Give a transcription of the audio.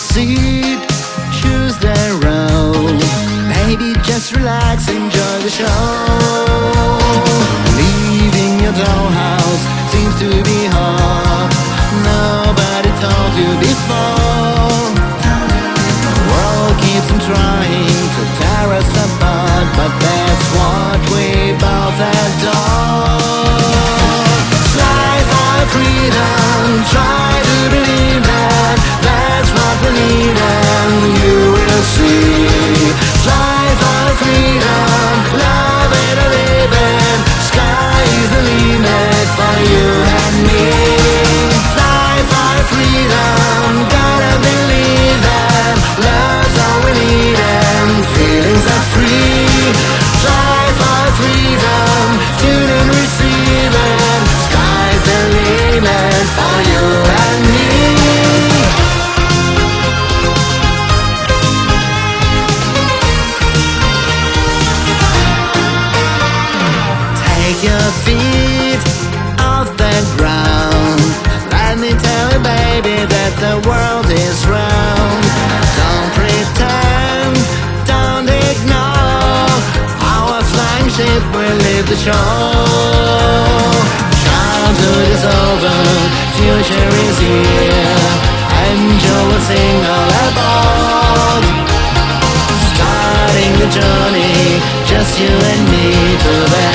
seat, choose the road. Baby, just relax, enjoy the show. Leaving your dollhouse seems to be hard. Nobody told you before. The world keeps on trying to tear us apart, but that's what we both adore. Fly for freedom, try to believe that that's what we need, and you will see. Fly for freedom, love it or live it. Sky is the limit for you and me. Fly for freedom, gotta believe that love's all we need and feelings are free. Fly for freedom, tune and receive it. Sky's the limit for you and me. Take your feet off the ground. Let me tell you, baby, that the world is round. Don't pretend, don't ignore. Our flying ship will leave the shore. Childhood is over, future is here. Angel will sing all aboard. Starting the journey, just you and me to the